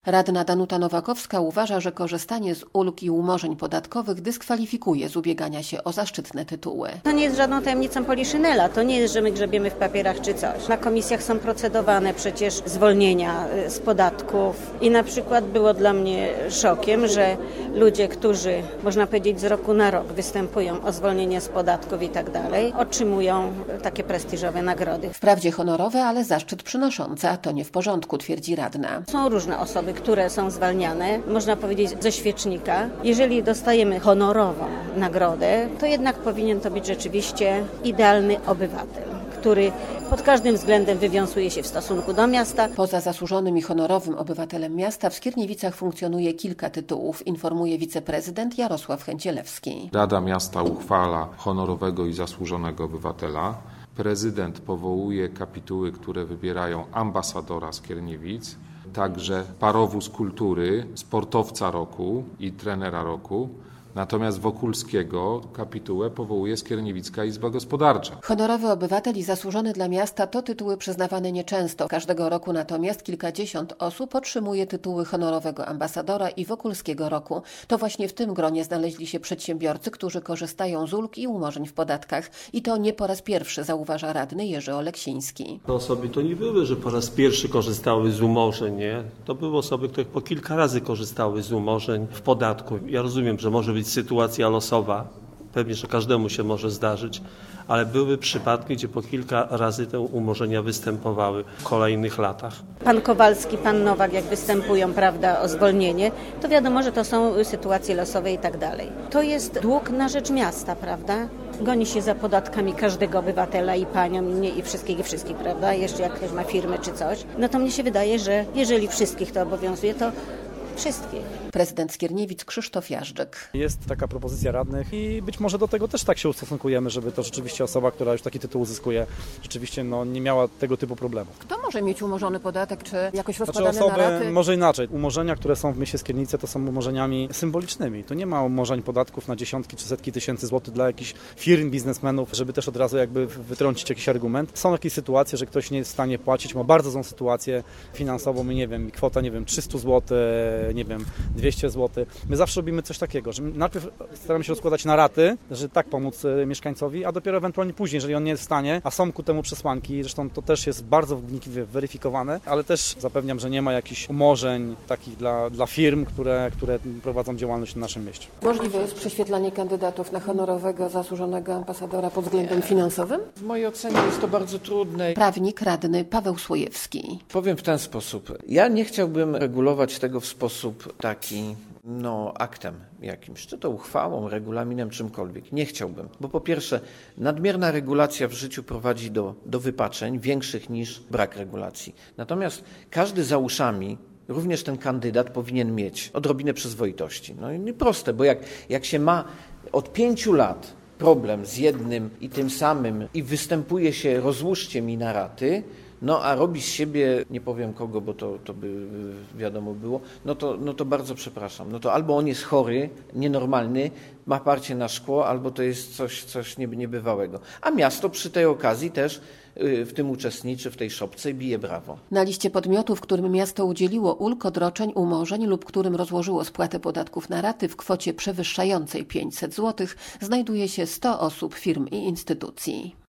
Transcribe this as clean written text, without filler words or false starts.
Radna Danuta Nowakowska uważa, że korzystanie z ulg i umorzeń podatkowych dyskwalifikuje z ubiegania się o zaszczytne tytuły. To nie jest żadną tajemnicą poliszynela, to nie jest, że my grzebiemy w papierach czy coś. Na komisjach są procedowane przecież zwolnienia z podatków i na przykład było dla mnie szokiem, że ludzie, którzy można powiedzieć z roku na rok występują o zwolnienie z podatków i tak dalej, otrzymują takie prestiżowe nagrody. Wprawdzie honorowe, ale zaszczyt przynoszący, a to nie w porządku, twierdzi radna. Są różne osoby, które są zwalniane, można powiedzieć ze świecznika. Jeżeli dostajemy honorową nagrodę, to jednak powinien to być rzeczywiście idealny obywatel, który pod każdym względem wywiązuje się w stosunku do miasta. Poza zasłużonym i honorowym obywatelem miasta w Skierniewicach funkcjonuje kilka tytułów, informuje wiceprezydent Jarosław Chęcielewski. Rada Miasta uchwala honorowego i zasłużonego obywatela. Prezydent powołuje kapituły, które wybierają ambasadora Skierniewic, także parowóz kultury, sportowca roku i trenera roku. Natomiast Wokulskiego kapitułę powołuje Skierniewicka Izba Gospodarcza. Honorowy obywatel i zasłużony dla miasta to tytuły przyznawane nieczęsto. Każdego roku natomiast kilkadziesiąt osób otrzymuje tytuły honorowego ambasadora i Wokulskiego roku. To właśnie w tym gronie znaleźli się przedsiębiorcy, którzy korzystają z ulg i umorzeń w podatkach. I to nie po raz pierwszy, zauważa radny Jerzy Oleksiński. Te osoby to nie były, że po raz pierwszy korzystały z umorzeń, nie? To były osoby, które po kilka razy korzystały z umorzeń w podatku. Ja rozumiem, że może być sytuacja losowa, pewnie, że każdemu się może zdarzyć, ale były przypadki, gdzie po kilka razy te umorzenia występowały w kolejnych latach. Pan Kowalski, pan Nowak, jak występują, prawda, o zwolnienie, to wiadomo, że to są sytuacje losowe i tak dalej. To jest dług na rzecz miasta, prawda? Goni się za podatkami każdego obywatela i panią, i mnie, i wszystkich, prawda? Jeszcze jak ktoś ma firmę czy coś. No to mnie się wydaje, że jeżeli wszystkich to obowiązuje, to wszystkich. Prezydent Skierniewic Krzysztof Jażdżyk. Jest taka propozycja radnych i być może do tego też tak się ustosunkujemy, żeby to rzeczywiście osoba, która już taki tytuł uzyskuje, rzeczywiście nie miała tego typu problemów. Kto może mieć umorzony podatek, czy jakoś Znaczy rozkładany na osoby, raty? może inaczej. Umorzenia, które są w mieście Skierniewice, to są umorzeniami symbolicznymi. To nie ma umorzeń podatków na dziesiątki czy setki tysięcy złotych dla jakichś firm, biznesmenów, żeby też od razu jakby wytrącić jakiś argument. Są jakieś sytuacje, że ktoś nie jest w stanie płacić, ma bardzo złą sytuację finansową i nie wiem, kwota, 300 zł, 200 zł. My zawsze robimy coś takiego, że najpierw staramy się rozkładać na raty, że tak pomóc mieszkańcowi, a dopiero ewentualnie później, jeżeli on nie jest w stanie, a są ku temu przesłanki, zresztą to też jest bardzo wnikliwie weryfikowane, ale też zapewniam, że nie ma jakichś umorzeń takich dla firm, które prowadzą działalność w naszym mieście. Możliwe jest prześwietlanie kandydatów na honorowego, zasłużonego ambasadora pod względem finansowym? W mojej ocenie jest to bardzo trudne. Prawnik radny Paweł Słojewski. Powiem w ten sposób. Ja nie chciałbym regulować tego w sposób taki, aktem jakimś, czy to uchwałą, regulaminem, czymkolwiek. Nie chciałbym, bo po pierwsze nadmierna regulacja w życiu prowadzi do wypaczeń większych niż brak regulacji. Natomiast każdy za uszami, również ten kandydat powinien mieć odrobinę przyzwoitości. No i proste, bo jak się ma od 5 lat problem z jednym i tym samym i występuje się rozłóżcie mi na raty, a robi z siebie, nie powiem kogo, bo to by wiadomo było, no to bardzo przepraszam. No to albo on jest chory, nienormalny, ma parcie na szkło, albo to jest coś niebywałego. A miasto przy tej okazji też w tym uczestniczy, w tej szopce i bije brawo. Na liście podmiotów, którym miasto udzieliło ulg, odroczeń, umorzeń lub którym rozłożyło spłatę podatków na raty w kwocie przewyższającej 500 zł, znajduje się 100 osób, firm i instytucji.